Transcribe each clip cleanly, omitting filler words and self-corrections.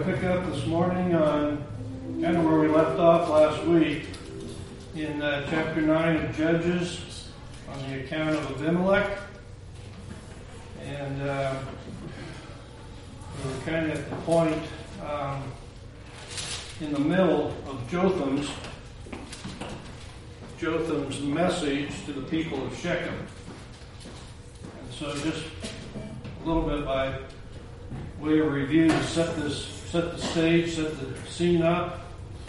pick up this morning on kind of where we left off last week in chapter 9 of Judges on the account of Abimelech. And we're kind of at the point in the middle of Jotham's message to the people of Shechem. And so just a little bit by way of review to set the stage, set the scene up.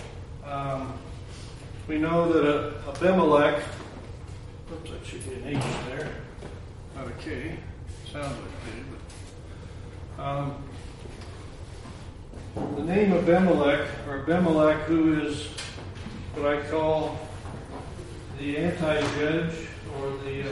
We know that Abimelech, oops, that should be an H there, not a K. Sounds like a K, but the name Abimelech, who is what I call the anti-judge, or the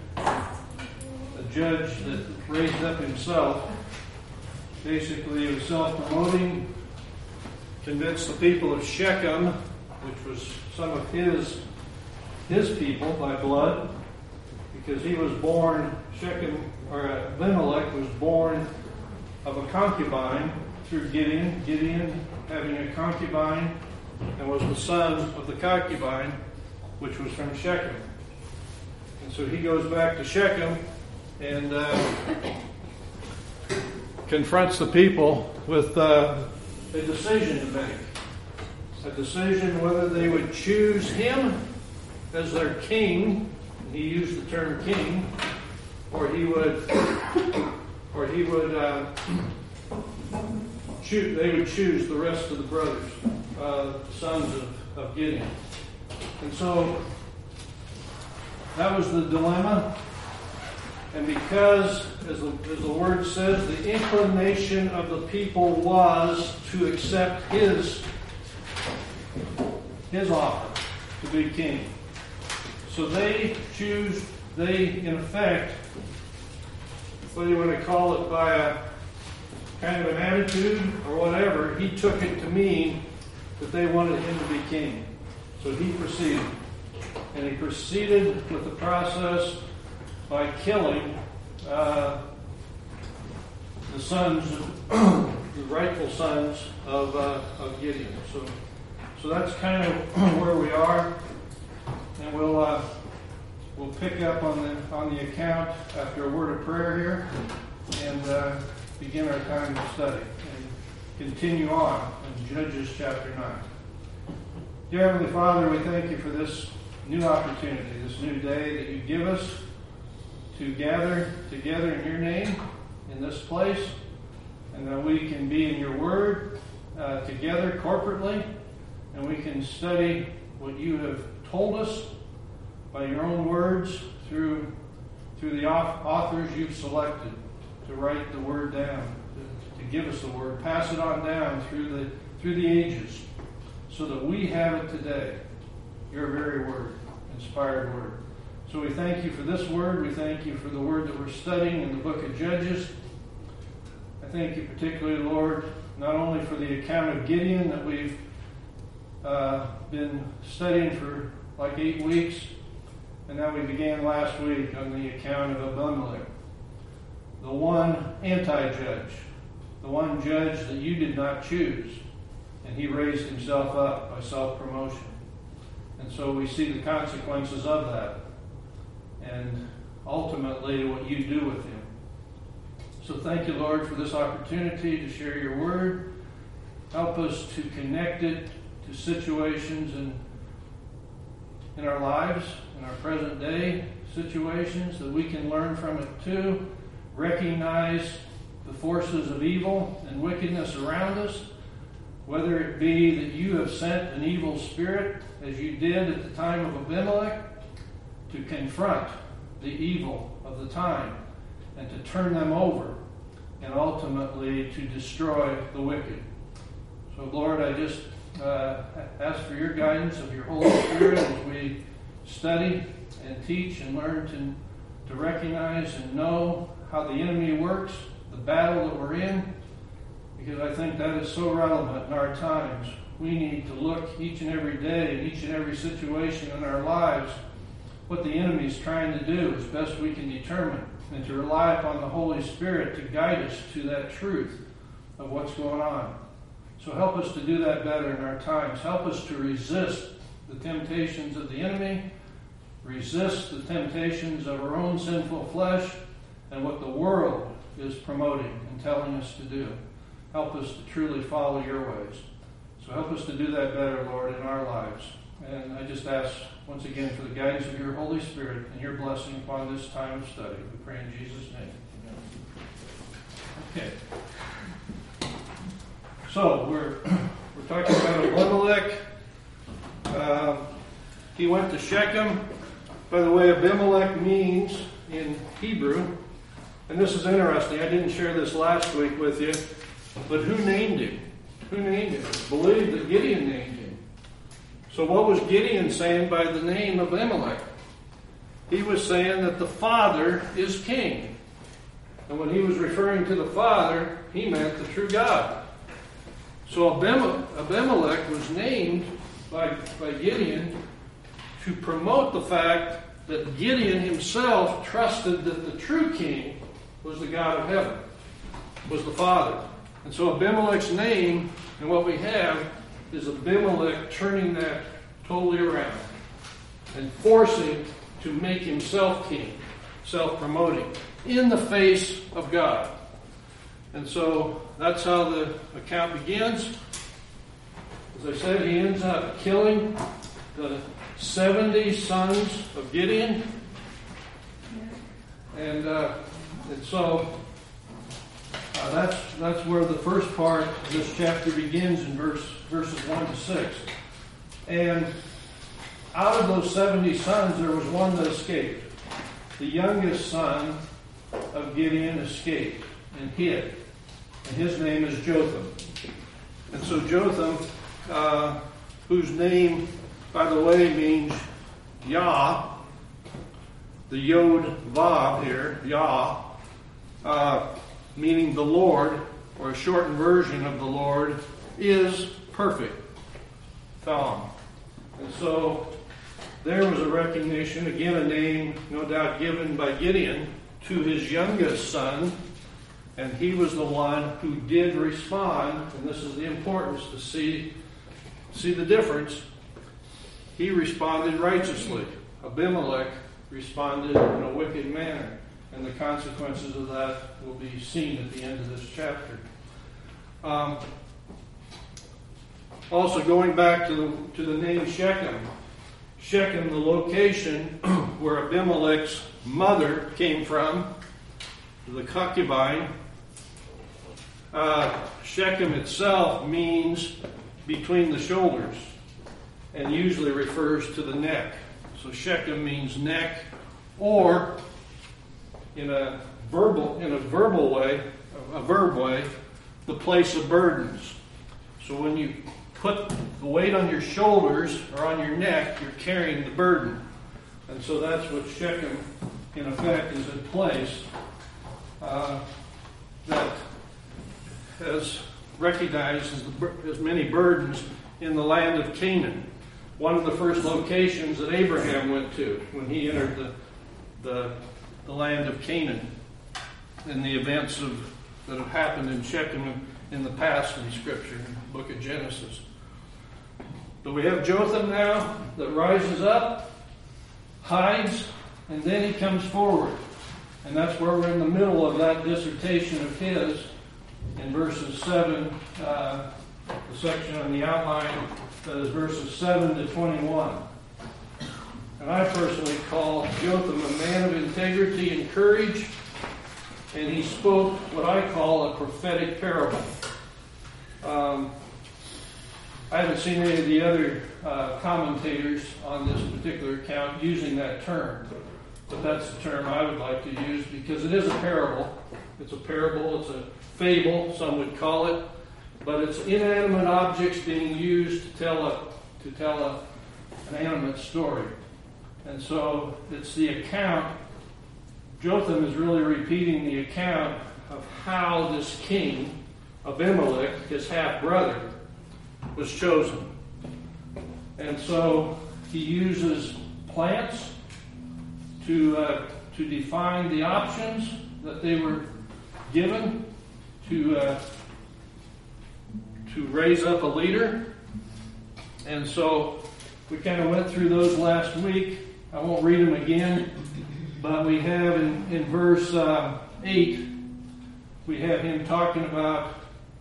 judge that raised up himself. Basically, he was self-promoting, convinced the people of Shechem, which was some of his people by blood, because he was born, Abimelech was born of a concubine through Gideon. Gideon having a concubine, and was the son of the concubine, which was from Shechem. And so he goes back to Shechem and confronts the people with a decision to make. A decision whether they would choose him as their king, and he used the term king, or they would choose the rest of the brothers, sons of Gideon. And so that was the dilemma. And because, as the word says, the inclination of the people was to accept his offer to be king. So they in effect, whether you want to call it by a kind of an attitude or whatever, he took it to mean that they wanted him to be king. So he proceeded. And he proceeded with the process by killing the rightful sons of Gideon. So that's kind of where we are, and we'll pick up on the account after a word of prayer here, and begin our time of study and continue on in Judges chapter 9. Dear Heavenly Father, we thank you for this new opportunity, this new day that you give us to gather together in your name in this place, and that we can be in your word together corporately, and we can study what you have told us by your own words through the authors you've selected to write the word down, to give us the word, pass it on down through the ages, so that we have it today, your very word, inspired word. So we thank you for this word. We thank you for the word that we're studying in the book of Judges. I thank you particularly, Lord, not only for the account of Gideon that we've been studying for like 8 weeks, and now we began last week on the account of Abimelech, the one anti-judge, the one judge that you did not choose, and he raised himself up by self-promotion. And so we see the consequences of that, and ultimately what you do with him. So thank you, Lord, for this opportunity to share your word. Help us to connect it to situations in our lives, in our present day situations, that we can learn from it too, recognize the forces of evil and wickedness around us, whether it be that you have sent an evil spirit, as you did at the time of Abimelech, to confront the evil of the time and to turn them over, and ultimately to destroy the wicked. So, Lord, I just ask for your guidance of your Holy Spirit as we study and teach and learn to recognize and know how the enemy works, the battle that we're in, because I think that is so relevant in our times. We need to look each and every day, in each and every situation in our lives, what the enemy is trying to do as best we can determine, and to rely upon the Holy Spirit to guide us to that truth of what's going on. So help us to do that better in our times. Help us to resist the temptations of the enemy, resist the temptations of our own sinful flesh, and what the world is promoting and telling us to do. Help us to truly follow your ways. So help us to do that better, Lord, in our lives. And I just ask once again for the guidance of your Holy Spirit and your blessing upon this time of study. We pray in Jesus' name. Amen. Okay. So we're talking about Abimelech. He went to Shechem. By the way, Abimelech means in Hebrew, and this is interesting, I didn't share this last week with you, but who named him? Who named him? It's believed that Gideon named him. So what was Gideon saying by the name of Abimelech? He was saying that the father is king. And when he was referring to the father, he meant the true God. So Abimelech was named by Gideon to promote the fact that Gideon himself trusted that the true king was the God of heaven, was the Father. And so Abimelech's name, and what we have, is Abimelech turning that totally around and forcing to make himself king, self-promoting, in the face of God. And so that's how the account begins. As I said, he ends up killing the 70 sons of Gideon. And so that's where the first part of this chapter begins in verses 1 to 6. And out of those 70 sons, there was one that escaped. The youngest son of Gideon escaped and hid. And his name is Jotham. And so Jotham, whose name, by the way, means Yah, the Yod Vav here, Yah, meaning the Lord, or a shortened version of the Lord, is perfect. Thom. And so there was a recognition, again a name no doubt given by Gideon to his youngest son, and he was the one who did respond, and this is the importance to see the difference. He responded righteously. Abimelech responded in a wicked manner, and the consequences of that will be seen at the end of this chapter. Also, going back to the name Shechem. Shechem, the location where Abimelech's mother came from, the concubine. Shechem itself means between the shoulders and usually refers to the neck. So Shechem means neck, or in a verb way, the place of burdens. So when you put the weight on your shoulders or on your neck, you're carrying the burden. And so that's what Shechem, in effect, is in place that has recognized as many burdens in the land of Canaan. One of the first locations that Abraham went to when he entered the land of Canaan, and the events that have happened in Shechem in the past in Scripture, in the book of Genesis. But we have Jotham now that rises up, hides, and then he comes forward. And that's where we're in the middle of that dissertation of his in verses 7, the section on the outline that is verses 7 to 21. And I personally call Jotham a man of integrity and courage, and he spoke what I call a prophetic parable. I haven't seen any of the other commentators on this particular account using that term, but that's the term I would like to use because it is a parable. It's a parable, it's a fable, some would call it, but it's inanimate objects being used to tell an animate story. And so it's the account. Jotham is really repeating the account of how this king, Abimelech, his half-brother, was chosen. And so he uses plants to define the options that they were given to to raise up a leader. And so we kind of went through those last week. I won't read them again, but we have in verse 8, we have him talking about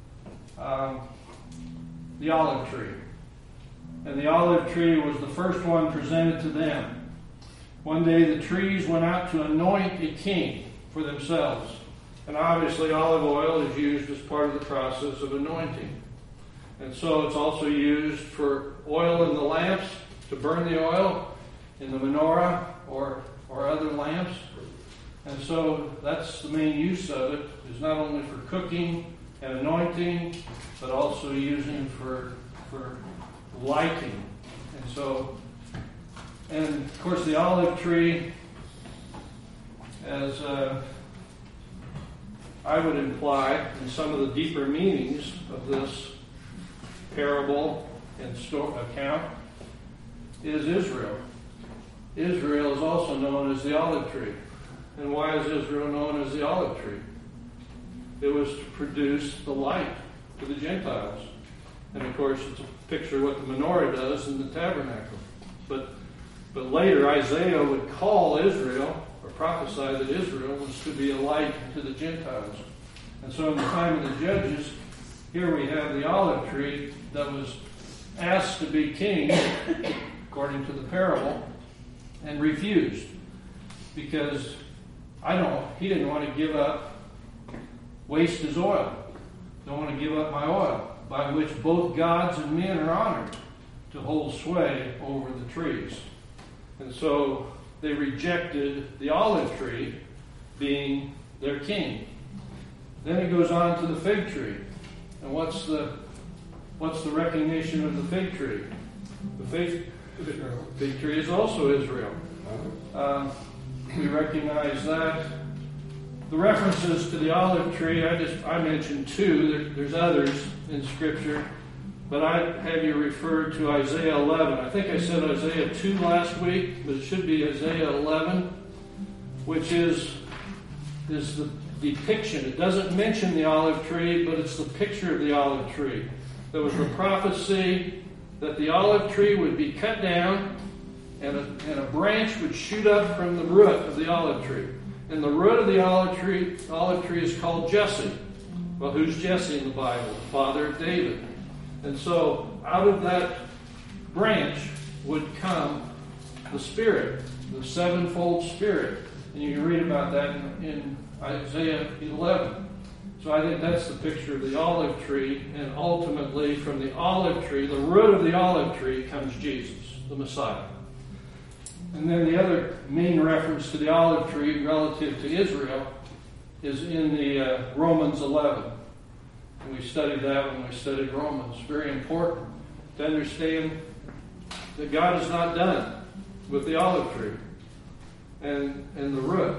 the olive tree. And the olive tree was the first one presented to them. One day the trees went out to anoint a king for themselves. And obviously olive oil is used as part of the process of anointing. And so it's also used for oil in the lamps, to burn the oil in the menorah or other lamps. And so that's the main use of it, is not only for cooking and anointing, but also using for lighting. And so, and of course the olive tree, as I would imply in some of the deeper meanings of this parable and account, is Israel. Israel is also known as the olive tree. And why is Israel known as the olive tree? It was to produce the light to the Gentiles. And of course, it's a picture of what the menorah does in the tabernacle. But later, Isaiah would call Israel, or prophesy that Israel was to be a light to the Gentiles. And so in the time of the Judges, here we have the olive tree that was asked to be king, according to the parable, and refused. Because he didn't want to give up, waste his oil. Don't want to give up my oil, by which both gods and men are honored, to hold sway over the trees. And so they rejected the olive tree being their king. Then it goes on to the fig tree. And what's the recognition of the fig tree? The fig tree is also Israel. We recognize that. The references to the olive tree, I mentioned two. There's others in Scripture, but I have you refer to Isaiah 11. I think I said Isaiah 2 last week, but it should be Isaiah 11, which is the depiction. It doesn't mention the olive tree, but it's the picture of the olive tree. There was the prophecy that the olive tree would be cut down and a branch would shoot up from the root of the olive tree. And the root of the olive tree is called Jesse. Well, who's Jesse in the Bible? The father of David. And so out of that branch would come the Spirit, the sevenfold Spirit. And you can read about that in Isaiah 11. So I think that's the picture of the olive tree, and ultimately from the olive tree, the root of the olive tree, comes Jesus, the Messiah. And then the other main reference to the olive tree relative to Israel is in the Romans 11. And we studied that when we studied Romans. Very important to understand that God is not done with the olive tree and the root.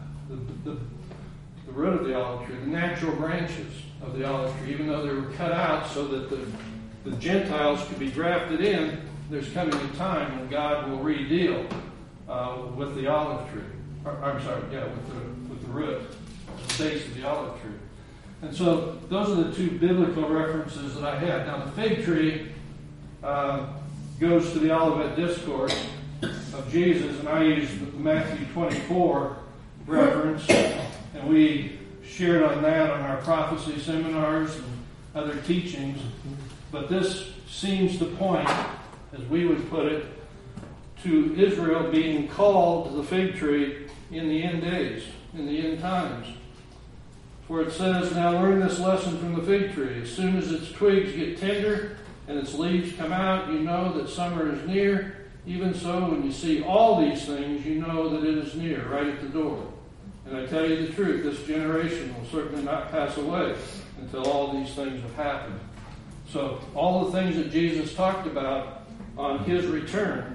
The root of the olive tree, the natural branches of the olive tree, even though they were cut out so that the Gentiles could be grafted in, there's coming a time when God will redeal with the olive tree. With the root, the base of the olive tree. And so those are the two biblical references that I had. Now the fig tree goes to the Olivet Discourse of Jesus, and I use the Matthew 24 reference, and we shared on that on our prophecy seminars and other teachings. But this seems to point, as we would put it, to Israel being called to the fig tree in the end days, in the end times. For it says, "Now learn this lesson from the fig tree. As soon as its twigs get tender and its leaves come out, you know that summer is near. Even so, when you see all these things, you know that it is near, right at the door. And I tell you the truth, this generation will certainly not pass away until all these things have happened." So all the things that Jesus talked about on his return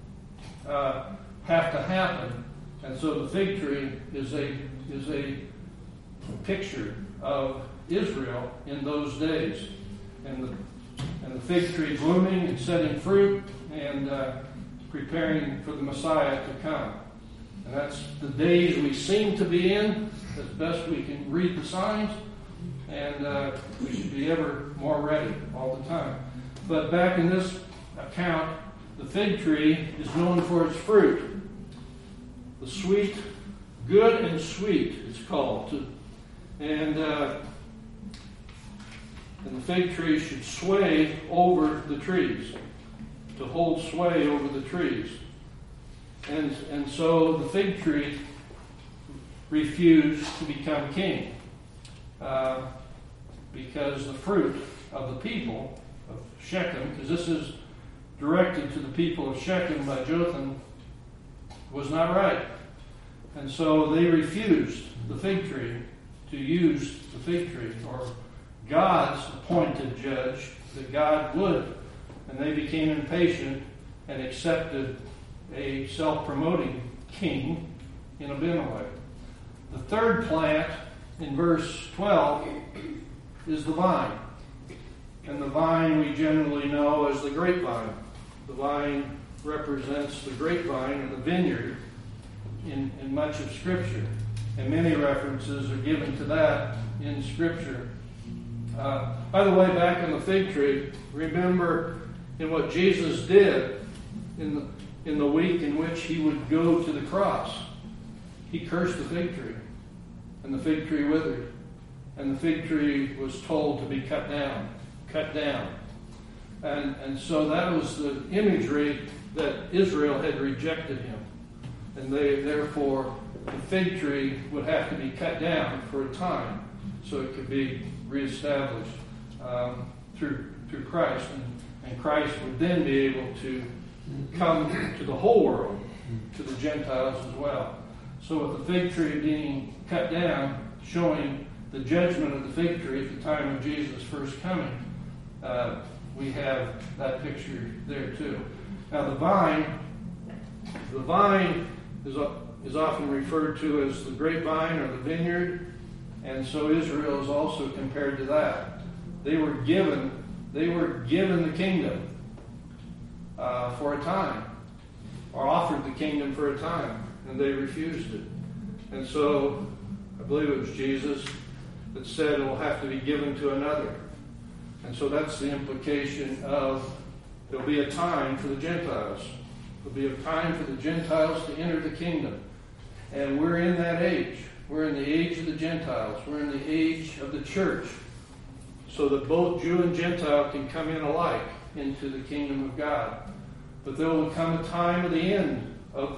have to happen. And so the fig tree is a picture of Israel in those days. And the fig tree blooming and setting fruit and preparing for the Messiah to come. And that's the days we seem to be in, as best we can read the signs. And we should be ever more ready all the time. But back in this account, the fig tree is known for its fruit. The sweet, good and sweet, it's called. And the fig tree should sway over the trees, to hold sway over the trees. And so the fig tree refused to become king because the fruit of the people of Shechem, because this is directed to the people of Shechem by Jotham, was not right. And so they refused the fig tree to use the fig tree, or God's appointed judge, that God would. And they became impatient and accepted a self-promoting king in Abimelech. The third plant in verse 12 is the vine. And the vine we generally know as the grapevine. The vine represents the grapevine and the vineyard in much of Scripture. And many references are given to that in Scripture. By the way, back on the fig tree, remember in what Jesus did in the week in which he would go to the cross. He cursed the fig tree, and the fig tree withered, and the fig tree was told to be cut down. And so that was the imagery that Israel had rejected him. And therefore, the fig tree would have to be cut down for a time so it could be reestablished through Christ. And Christ would then be able to come to the whole world, to the Gentiles as well. So with the fig tree being cut down, showing the judgment of the fig tree at the time of Jesus' first coming, we have that picture there too. Now the vine is often referred to as the grapevine or the vineyard, and so Israel is also compared to that. They were given the kingdom for a time, or offered the kingdom for a time, and they refused it. And so I believe it was Jesus that said it will have to be given to another. And so that's the implication of there'll be a time for the Gentiles. There'll be a time for the Gentiles to enter the kingdom. And we're in that age. We're in the age of the Gentiles. We're in the age of the church. So that both Jew and Gentile can come in alike into the kingdom of God. But there will come a time at the end of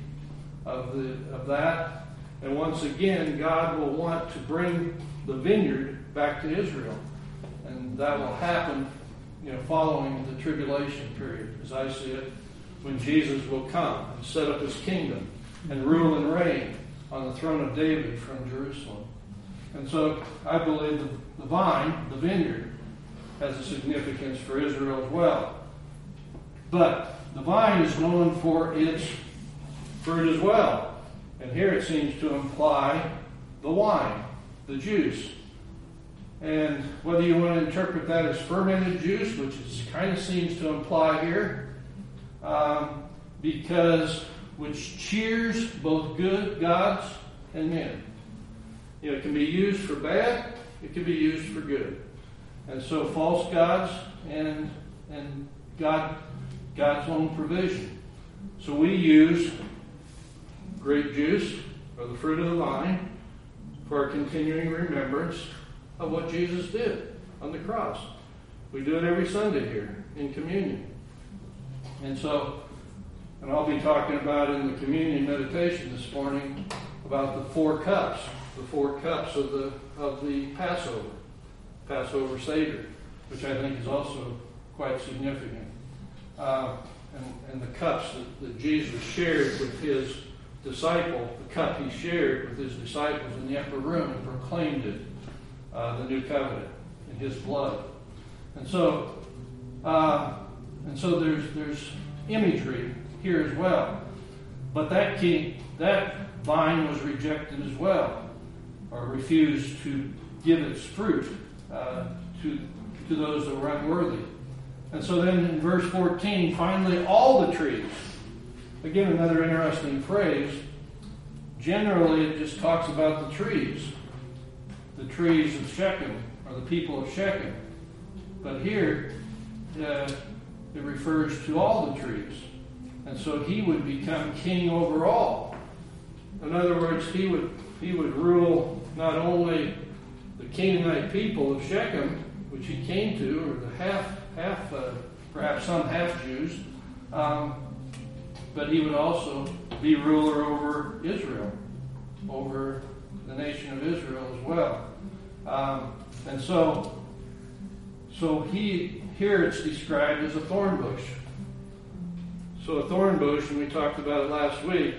that. And once again, God will want to bring the vineyard back to Israel. And that will happen, following the tribulation period, as I see it, when Jesus will come and set up his kingdom and rule and reign on the throne of David from Jerusalem. And so I believe the vine, the vineyard, has a significance for Israel as well. But the vine is known for its fruit as well. And here it seems to imply the wine, the juice. And whether you want to interpret that as fermented juice, which it kind of seems to imply here, which cheers both good gods and men. It can be used for bad, it can be used for good. And so false gods and God's own provision. So we use grape juice, or the fruit of the vine, for our continuing remembrance of what Jesus did on the cross. We do it every Sunday here in communion. And I'll be talking about in the communion meditation this morning about the four cups of the Passover Seder, which I think is also quite significant. And the cups that Jesus shared with his disciple, the cup he shared with his disciples in the upper room and proclaimed it, the new covenant in his blood. And so there's imagery here as well. But that vine was rejected as well, or refused to give its fruit to those that were unworthy. And so then in verse 14, finally all the trees. Again, another interesting phrase. Generally, it just talks about the trees trees of Shechem, or the people of Shechem. But here, it refers to all the trees. And so he would become king over all. In other words, he would rule not only the Canaanite people of Shechem, which he came to, or the perhaps some half Jews, but he would also be ruler over Israel, over the nation of Israel as well. And so here it's described as a thorn bush. So a thorn bush, and we talked about it last week,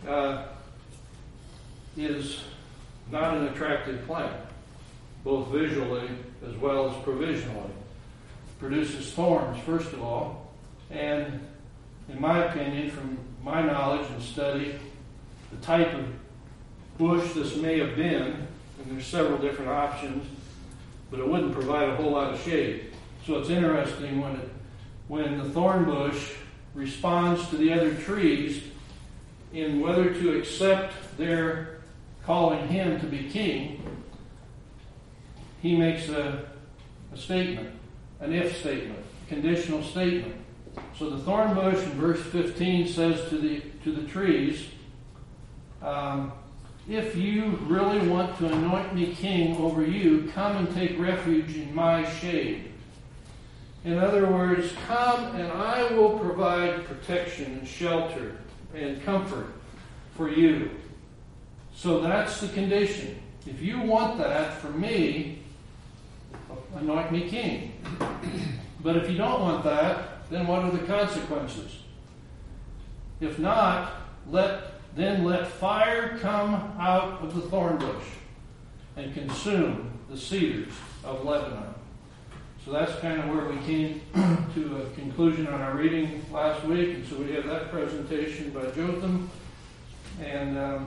is not an attractive plant, both visually as well as provisionally. It produces thorns, first of all, and in my opinion, from my knowledge and study, the type of bush this may have been, and there's several different options, but it wouldn't provide a whole lot of shade. So it's interesting when the thorn bush responds to the other trees in whether to accept their calling him to be king. He makes a statement, an if statement, a conditional statement. So the thorn bush in verse 15 says to the trees, if you really want to anoint me king over you, come and take refuge in my shade. In other words, come and I will provide protection and shelter and comfort for you. So that's the condition. If you want that for me, anoint me king. But if you don't want that, then what are the consequences? If not, let fire come out of the thorn bush and consume the cedars of Lebanon. So that's kind of where we came to a conclusion on our reading last week. And so we have that presentation by Jotham and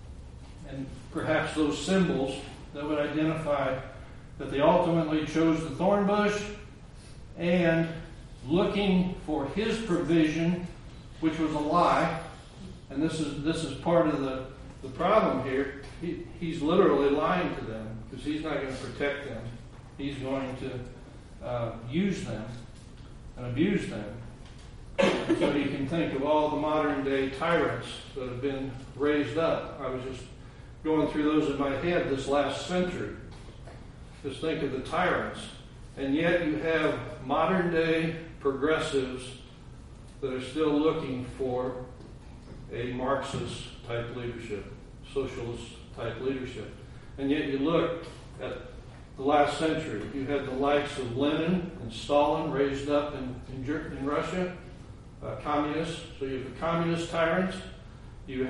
perhaps those symbols that would identify that they ultimately chose the thorn bush and looking for his provision, which was a lie. And this is part of the problem here. He's literally lying to them because he's not going to protect them. He's going to use them and abuse them. So you can think of all the modern day tyrants that have been raised up. I was just going through those in my head this last century. Just think of the tyrants. And yet you have modern day progressives that are still looking for a Marxist type leadership, socialist type leadership. And yet you look at the last century, you had the likes of Lenin and Stalin raised up in Russia, communists. So you have the communist tyrants. You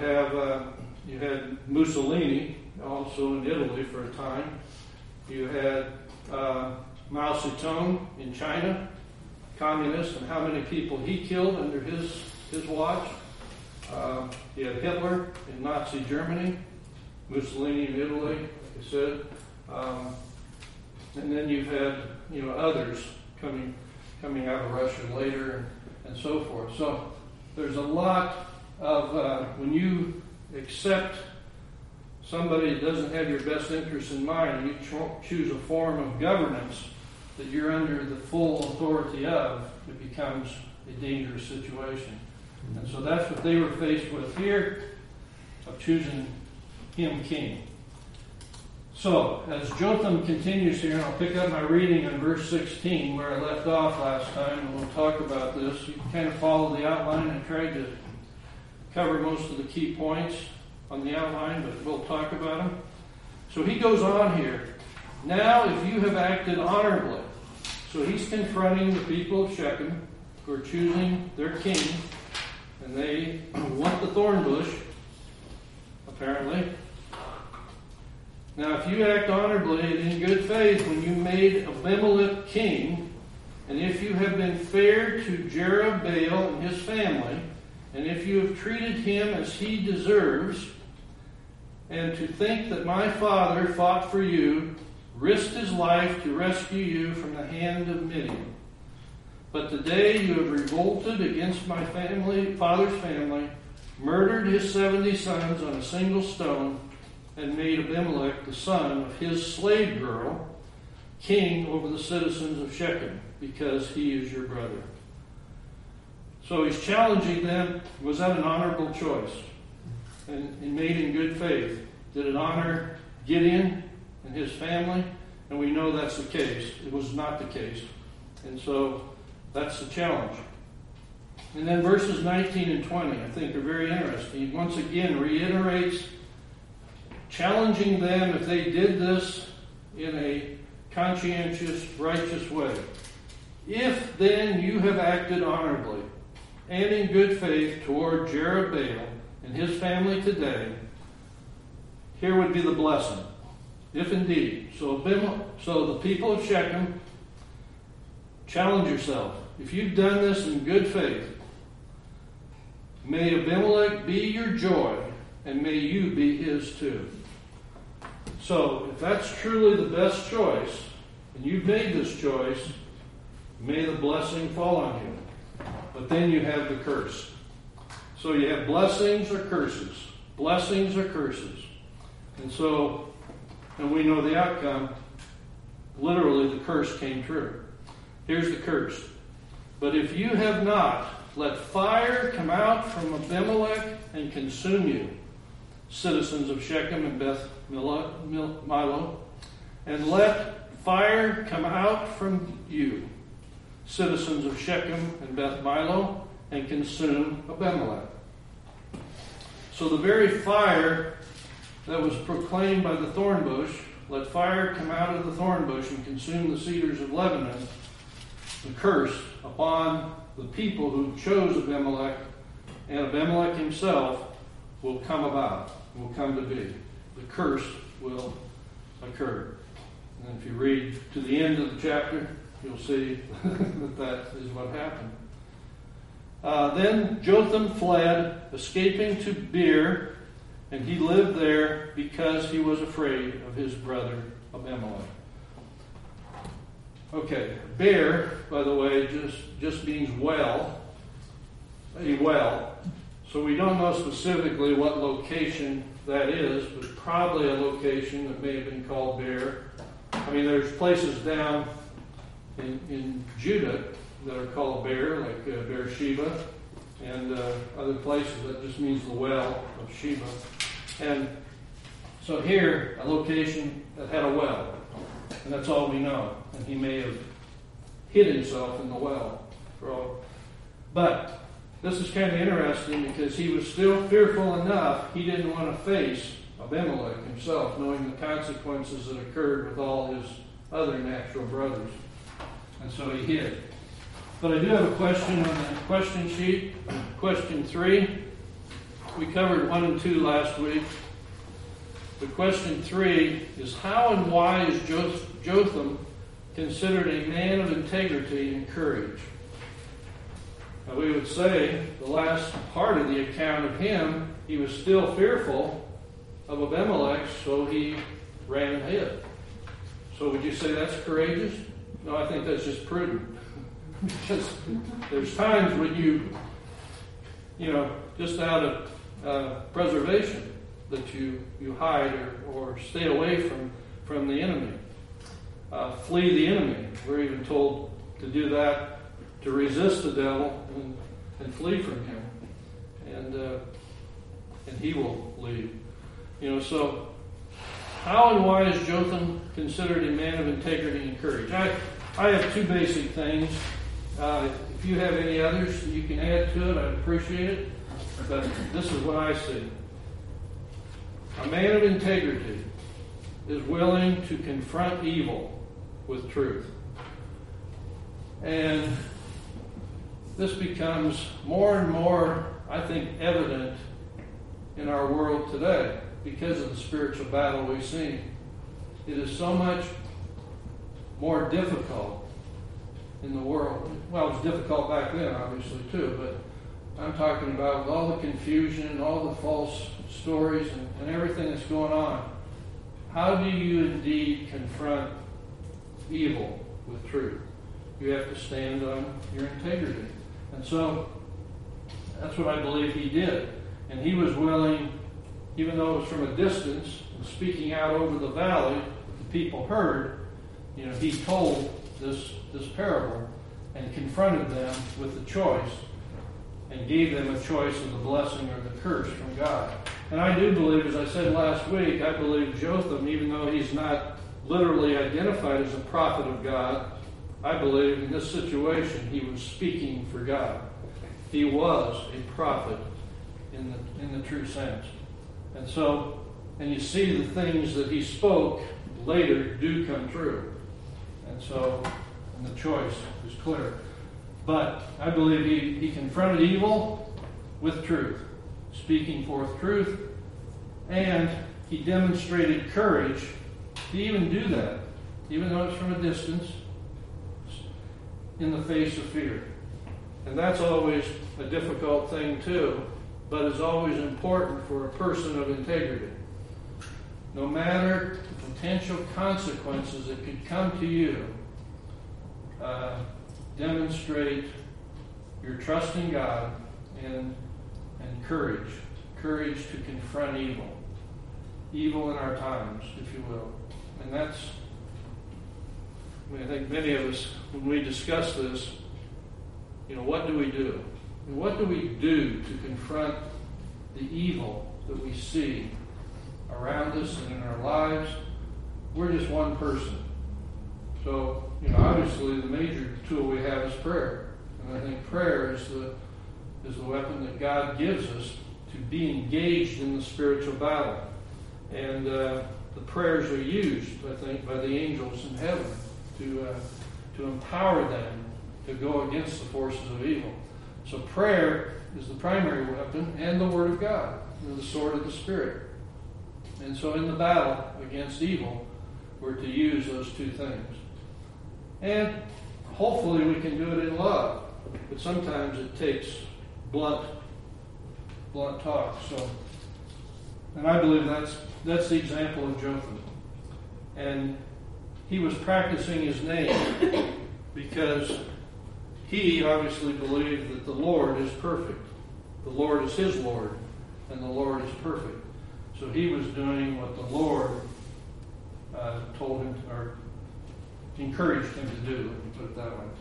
had Mussolini also in Italy for a time. You had Mao Zedong in China, communist, and how many people he killed under his watch. You had Hitler in Nazi Germany, Mussolini in Italy, like I said. And then you've had others coming out of Russia later and so forth. So there's a lot of when you accept somebody that doesn't have your best interests in mind, and you choose a form of governance that you're under the full authority of, it becomes a dangerous situation. And so that's what they were faced with here, of choosing him king. So, as Jotham continues here, and I'll pick up my reading in verse 16, where I left off last time, and we'll talk about this. You can kind of follow the outline. I tried to cover most of the key points on the outline, but we'll talk about them. So he goes on here. Now, if you have acted honorably. So he's confronting the people of Shechem who are choosing their king, and they want the thorn bush, apparently. Now, if you act honorably and in good faith when you made Abimelech king, and if you have been fair to Jerubbaal and his family, and if you have treated him as he deserves, and to think that my father fought for you, risked his life to rescue you from the hand of Midian. But today you have revolted against my father's family, murdered his 70 sons on a single stone, and made Abimelech, the son of his slave girl, king over the citizens of Shechem, because he is your brother. So he's challenging them. Was that an honorable choice? And made in good faith. Did it honor Gideon and his family? And we know that's the case. It was not the case. And so that's the challenge. And then verses 19 and 20, I think, are very interesting. He once again reiterates, challenging them if they did this in a conscientious, righteous way. If then you have acted honorably and in good faith toward Jerubbaal and his family today, here would be the blessing. If indeed. So the people of Shechem, challenge yourself. If you've done this in good faith, may Abimelech be your joy, and may you be his too. So, if that's truly the best choice, and you've made this choice, may the blessing fall on you. But then you have the curse. So you have blessings or curses. Blessings or curses. And we know the outcome. Literally, the curse came true. Here's the curse. But if you have not, let fire come out from Abimelech and consume you, citizens of Shechem and Beth Milo, and let fire come out from you, citizens of Shechem and Beth Milo, and consume Abimelech. So the very fire that was proclaimed by the thorn bush, let fire come out of the thorn bush and consume the cedars of Lebanon, the curse upon the people who chose Abimelech, and Abimelech himself will come about, will come to be. The curse will occur. And if you read to the end of the chapter, you'll see that is what happened. Then Jotham fled, escaping to Beer, and he lived there because he was afraid of his brother Abimelech. Okay, Beer, by the way, just means well, a well. So we don't know specifically what location that is, but probably a location that may have been called Beer. I mean, there's places down in Judah that are called Beer, like Beersheba, and other places that just means the well of Sheba. And so here, a location that had a well, and that's all we know. And he may have hid himself in the well. But this is kind of interesting because he was still fearful enough, he didn't want to face Abimelech himself, knowing the consequences that occurred with all his other natural brothers. And so he hid. But I do have a question on the question sheet. Question 3. We covered 1 and 2 last week. The question 3 is, how and why is Jotham considered a man of integrity and courage? Now we would say the last part of the account of him, he was still fearful of Abimelech, so he ran and hid. So would you say that's courageous? No, I think that's just prudent. Because there's times when you just out of preservation, that you hide or stay away from the enemy. Flee the enemy. We're even told to do that, to resist the devil and flee from him. And he will leave. So how and why is Jotham considered a man of integrity and courage? I have 2 basic things. If you have any others you can add to it, I'd appreciate it. But this is what I see. A man of integrity is willing to confront evil with truth. And this becomes more and more, I think, evident in our world today because of the spiritual battle we've seen. It is so much more difficult in the world. Well, it was difficult back then, obviously, too, but I'm talking about with all the confusion, all the false stories, and everything that's going on. How do you indeed confront evil with truth? You have to stand on your integrity. And so, that's what I believe he did. And he was willing even though it was from a distance, speaking out over the valley, the people heard, he told this parable and confronted them with the choice and gave them a choice of the blessing or the curse from God. And I do believe, as I said last week, I believe Jotham, even though he's not literally identified as a prophet of God, I believe in this situation he was speaking for God. He was a prophet in the true sense. And you see the things that he spoke later do come true. And the choice is clear. But I believe he confronted evil with truth, speaking forth truth, and he demonstrated courage to even do that, even though it's from a distance, in the face of fear. And that's always a difficult thing too, but is always important for a person of integrity. No matter the potential consequences that could come to you, demonstrate your trust in God and courage to confront evil in our times, if you will. And I think many of us, when we discuss this, what do we do? And what do we do to confront the evil that we see around us and in our lives? We're just one person. So, obviously the major tool we have is prayer. And I think prayer is the weapon that God gives us to be engaged in the spiritual battle. And the prayers are used, I think, by the angels in heaven to empower them to go against the forces of evil. So prayer is the primary weapon, and the Word of God, the sword of the Spirit. And so in the battle against evil, we're to use those two things. And hopefully we can do it in love, but sometimes it takes blunt talk. And I believe that's the example of Jotham. And he was practicing his name because he obviously believed that the Lord is perfect. The Lord is his Lord, and the Lord is perfect. So he was doing what the Lord told him, or encouraged him to do, let me put it that way.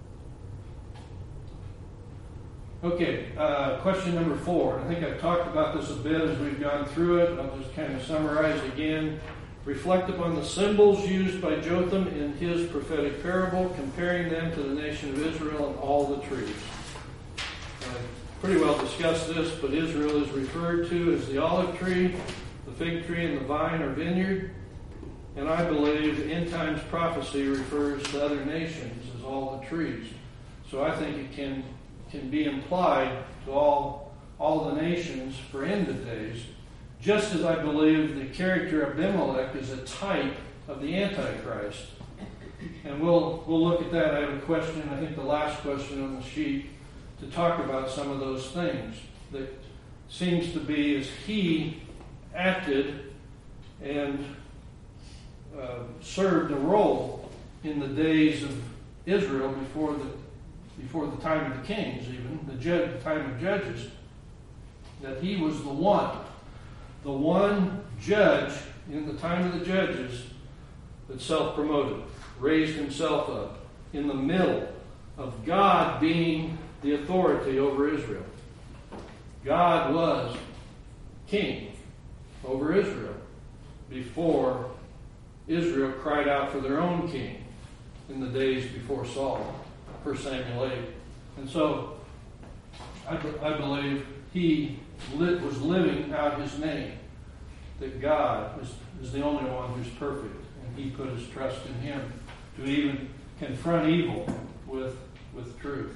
Okay, question number 4. I think I've talked about this a bit as we've gone through it. I'll just kind of summarize again. Reflect upon the symbols used by Jotham in his prophetic parable, comparing them to the nation of Israel and all the trees. Pretty well discussed this, but Israel is referred to as the olive tree, the fig tree, and the vine or vineyard. And I believe end times prophecy refers to other nations as all the trees. So I think it can be implied to all the nations for end of days, just as I believe the character of Abimelech is a type of the Antichrist. And we'll look at that. I have a question, I think the last question on the sheet, to talk about some of those things that seems to be as he acted and served a role in the days of Israel before the time of the kings, even the time of judges, that he was the one judge in the time of the judges that self-promoted, raised himself up in the middle of God being the authority over Israel. God was king over Israel before Israel cried out for their own king in the days before Saul, 1 Samuel 8. And so I believe he was living out his name, that God is the only one who's perfect, and he put his trust in him to even confront evil with truth.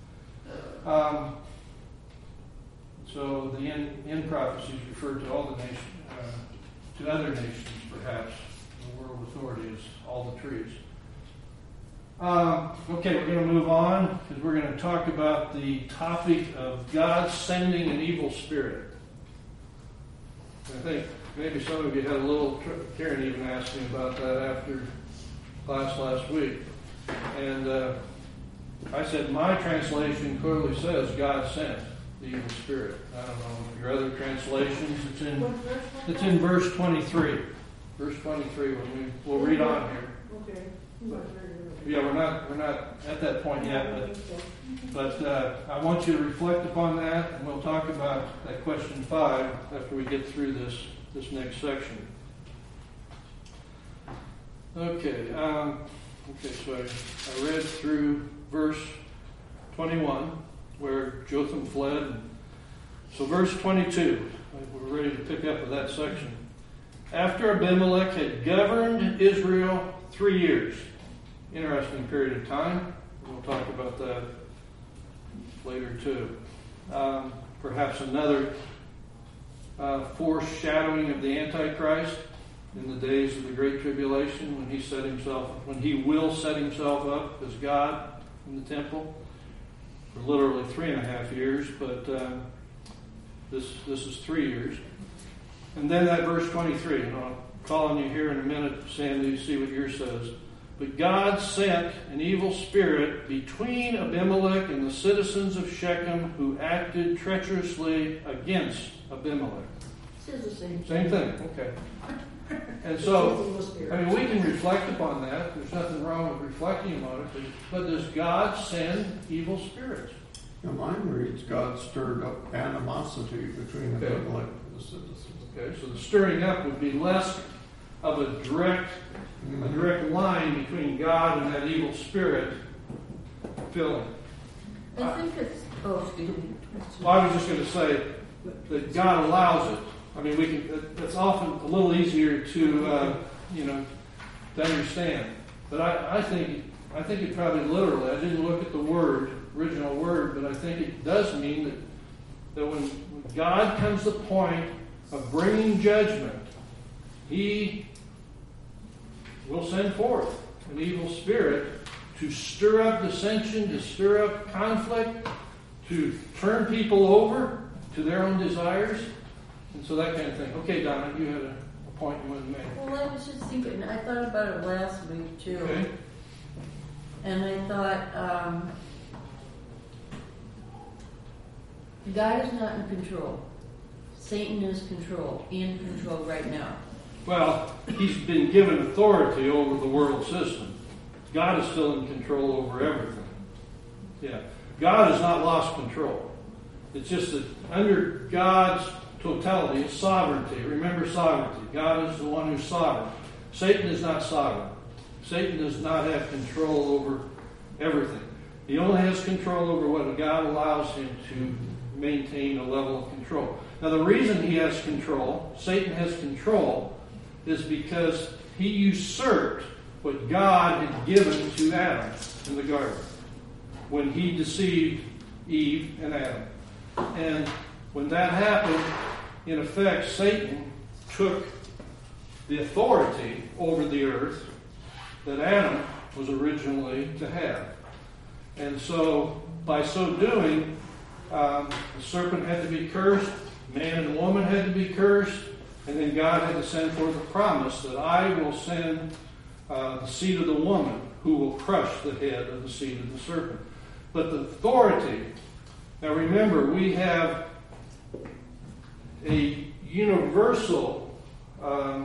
So the end prophecies refer to all the nations, to other nations, perhaps. The world authority is all the trees. Okay, we're going to move on because we're going to talk about the topic of God sending an evil spirit. I think maybe some of you had a little. Karen even asked me about that after class last week, and I said my translation clearly says God sent. the evil spirit. I don't know your other translations. What verse? It's in verse 23. Verse 23. We'll read on here. Okay. Yeah, we're not at that point yet, but I want you to reflect upon that, and we'll talk about that question 5 after we get through this next section. Okay. So I read through verse 21 where Jotham fled. So verse 22, we're ready to pick up with that section. After Abimelech had governed Israel 3 years. Interesting period of time. We'll talk about that later too. Perhaps another foreshadowing of the Antichrist in the days of the Great Tribulation, when he will set himself up as God in the temple for literally 3.5 years, but this is 3 years. And then that verse 23, and I'll call on you here in a minute, Sandy, to see what yours says. But God sent an evil spirit between Abimelech and the citizens of Shechem who acted treacherously against Abimelech. Says the same thing. Okay. And so, we can reflect upon that. There's nothing wrong with reflecting on it. But does God send evil spirits? Now mine reads, God stirred up animosity between Abimelech and the citizens. Okay, so the stirring up would be less of a direct line between God and that evil spirit filling. I think it's. Oh, excuse me. Well, I was just going to say that God allows it. It's often a little easier to understand. But I think it probably literally. I didn't look at the original word, but I think it does mean that when God comes to the point of bringing judgment, He will send forth an evil spirit to stir up dissension, to stir up conflict, to turn people over to their own desires, and so that kind of thing. Okay, Donna, you had a point you wanted to make. Well, I was just thinking, I thought about it last week too. Okay. And I thought, God is not in control. Satan is in control right now. Well, he's been given authority over the world system. God is still in control over everything. Yeah. God has not lost control. It's just that under God's totality, it's sovereignty. Remember sovereignty. God is the one who's sovereign. Satan is not sovereign. Satan does not have control over everything. He only has control over what God allows him to maintain a level of control. Now, the reason he has control, Satan has control, is because he usurped what God had given to Adam in the garden when he deceived Eve and Adam. And when that happened, in effect, Satan took the authority over the earth that Adam was originally to have. And so, by so doing, the serpent had to be cursed, man and woman had to be cursed, and then God had to send forth a promise that I will send the seed of the woman who will crush the head of the seed of the serpent. But the authority, now remember, we have a universal, a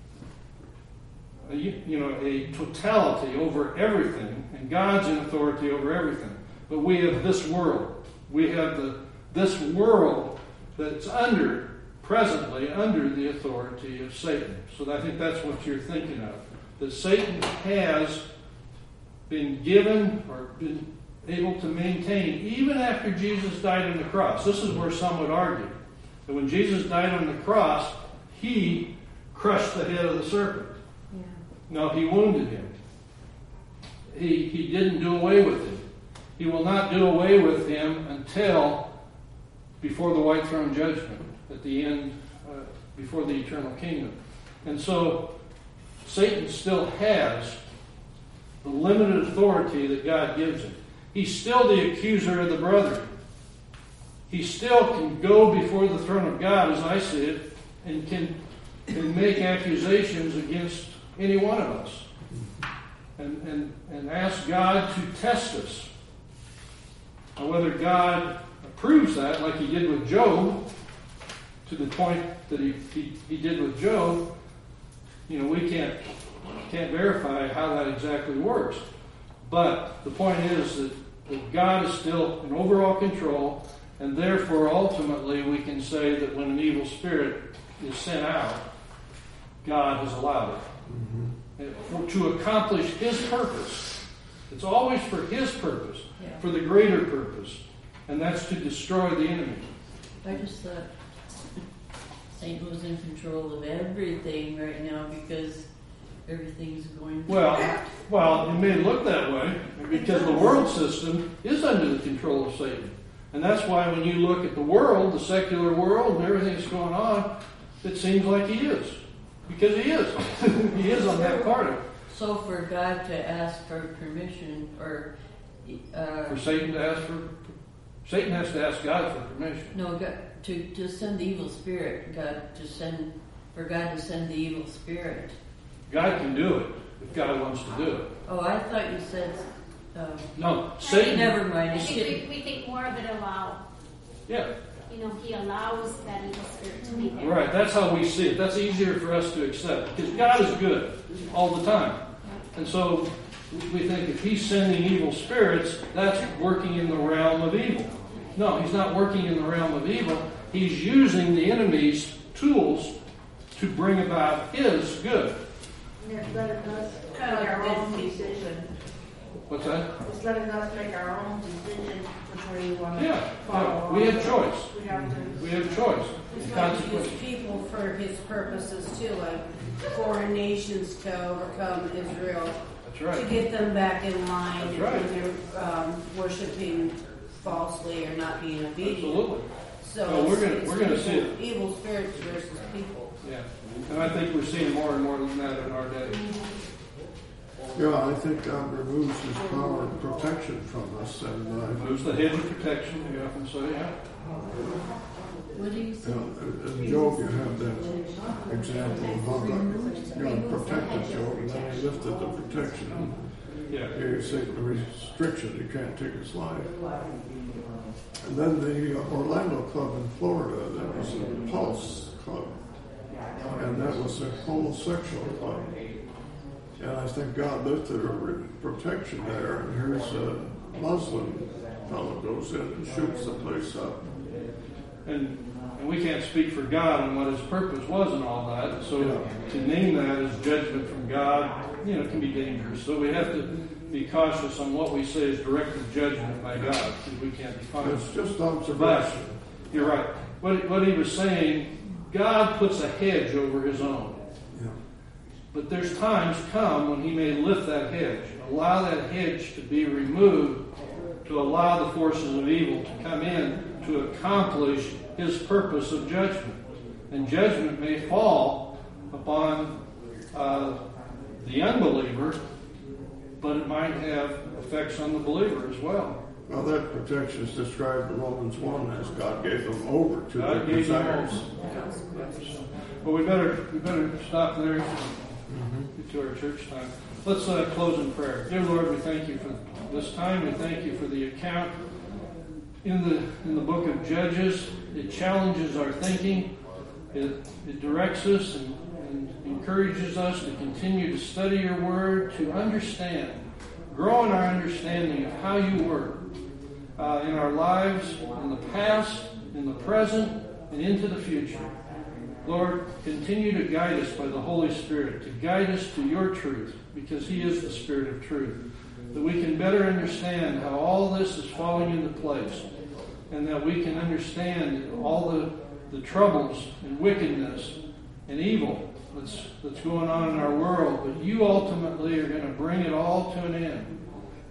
totality over everything, and God's in authority over everything. But we have this world. We have this world that's presently under the authority of Satan. So I think that's what you're thinking of. That Satan has been given or been able to maintain, even after Jesus died on the cross. This is where some would argue that when Jesus died on the cross, he crushed the head of the serpent. Yeah. No, he wounded him. He didn't do away with him. He will not do away with him until before the white throne judgment, at the end, before the eternal kingdom. And so Satan still has the limited authority that God gives him. He's still the accuser of the brethren. He still can go before the throne of God, as I see it, and can make accusations against any one of us. And ask God to test us. Whether God proves that, like he did with Job, to the point that he did with Job, we can't verify how that exactly works. But the point is that God is still in overall control, and therefore ultimately we can say that when an evil spirit is sent out, God has allowed it. To accomplish His purpose. It's always for His purpose, for the greater purpose, and that's to destroy the enemy. I just thought Satan was in control of everything right now because everything's going well, it may look that way because the world system is under the control of Satan. And that's why when you look at the world, the secular world, and everything that's going on, it seems like he is. Because he is. He is on that part of it. So for God to ask for permission, or for Satan to ask for... Satan has to ask God for permission. No, God, to send the evil spirit, for God to send the evil spirit. God can do it if God wants to do it. Oh, I thought you said... no, Satan... Never mind. I think we think more of it allow. Yeah. He allows that evil spirit to be there. Right, that's how we see it. That's easier for us to accept. Because God is good all the time. And so we think if He's sending evil spirits, that's working in the realm of evil. No, He's not working in the realm of evil. He's using the enemy's tools to bring about His good. It's letting us make our own decision. What's that? It's letting us make our own decision which way we want to follow. We have choice. We We have choice. He's going to use people for His purposes too, like foreign nations to overcome Israel. That's right. To get them back in line That's right. when they're worshiping falsely or not being obedient. Absolutely. So Well, we're gonna see it. Evil spirits versus people. Yeah. And I think we're seeing more and more than that in our day. Yeah, I think God removes His power of protection from us, and Moves the hedge of protection, we often say, yeah. What do you say? in Job you have that example of how God protected Job, and then He lifted the protection Yeah. and gave Satan a restriction. He can't take his life. And then the Orlando club in Florida, that was a Pulse club, and that was a homosexual club. And I think God lifted a protection there, and here's a Muslim fellow goes in and shoots the place up. And we can't speak for God on what His purpose was and all that. So to name that as judgment from God, can be dangerous. So we have to be cautious on what we say is directed judgment by God, because we can't define it. It's just observation. But you're right. What he was saying, God puts a hedge over His own. Yeah. But there's times come when He may lift that hedge, allow that hedge to be removed, to allow the forces of evil to come in to accomplish His purpose of judgment. And judgment may fall upon the unbeliever, but it might have effects on the believer as well. Well, that protection is described in Romans 1 as God gave them over to their desires. Well, we better stop there. Get to our church time. Let's close in prayer. Dear Lord, we thank You for this time. We thank You for the account in the book of Judges. It challenges our thinking. It directs us and encourages us to continue to study Your Word, to understand, grow in our understanding of how You work in our lives, in the past, in the present, and into the future. Lord, continue to guide us by the Holy Spirit, to guide us to Your truth, because He is the Spirit of truth, that we can better understand how all this is falling into place, and that we can understand all the troubles and wickedness and evil that's going on in our world, but You ultimately are going to bring it all to an end.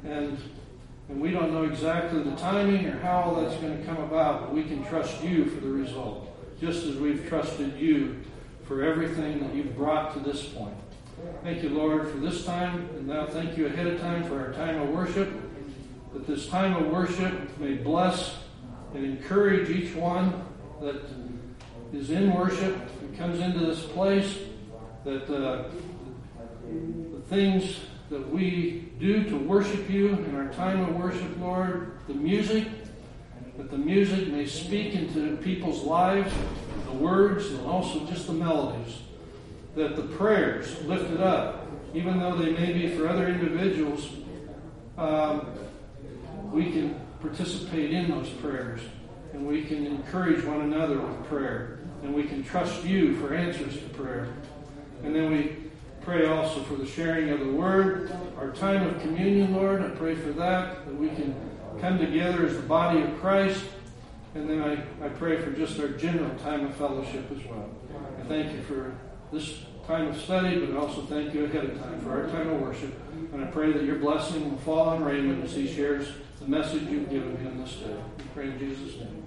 And we don't know exactly the timing or how all that's going to come about, but we can trust You for the result, just as we've trusted You for everything that You've brought to this point. Thank You, Lord, for this time, and now thank You ahead of time for our time of worship, that this time of worship may bless and encourage each one that is in worship and comes into this place, that the things that we do to worship You in our time of worship, Lord, the music, that the music may speak into people's lives, the words and also just the melodies, that the prayers lifted up, even though they may be for other individuals, we can participate in those prayers, and we can encourage one another with prayer, and we can trust you for answers to prayer. And then we pray also for the sharing of the Word, our time of communion, Lord. I pray for that we can come together as the body of Christ. And then I pray for just our general time of fellowship as well. I thank you for this time of study, but I also thank you ahead of time for our time of worship. And I pray that your blessing will fall on Raymond as he shares the message you've given him this day. We pray in Jesus' name.